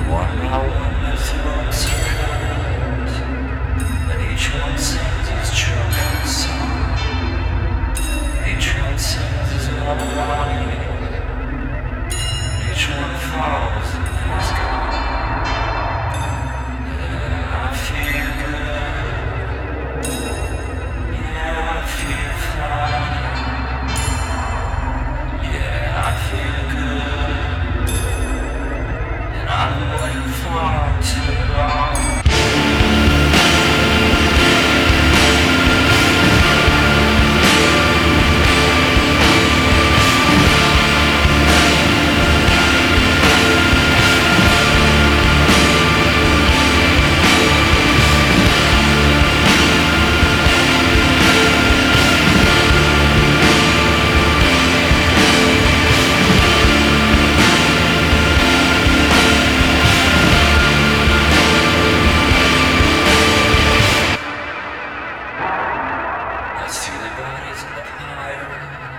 One by one the thoughts around, and each one sings his chosen song. Each one sings his melody, each one falls in his God. Yeah, I feel good. Yeah, I feel fine. Yeah, I feel good. And I've been waiting far too long. I see the bodies in the fire,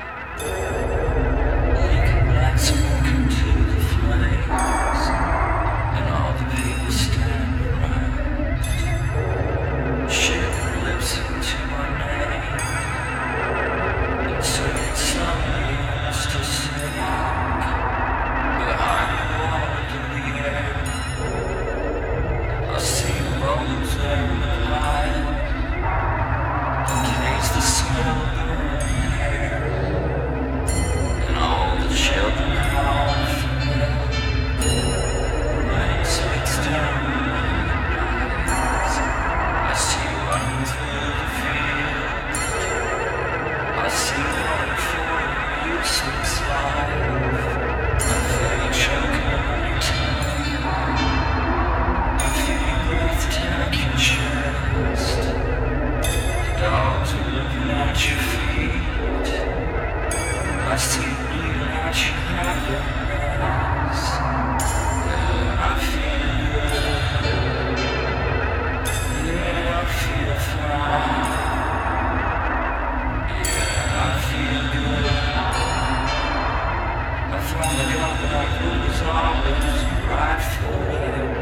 leaking black smoke into the flames, and all the people stand around, share their lips into my name, and singing something used to sing. Behind the walls in the air, I see bones in the light. Taste the smell of burning hair, and all the children howl for help. Rain slips down my eyes. I see you running through the field. I see one for useless life. I feel you choking on your tongue. I feel your breath attack your chest. Dogs are looking at your feet. I see bleeding at your eyes. Yeah, I feel good. Yeah, I feel fine. Yeah, I feel good. I finally got what I was always right for.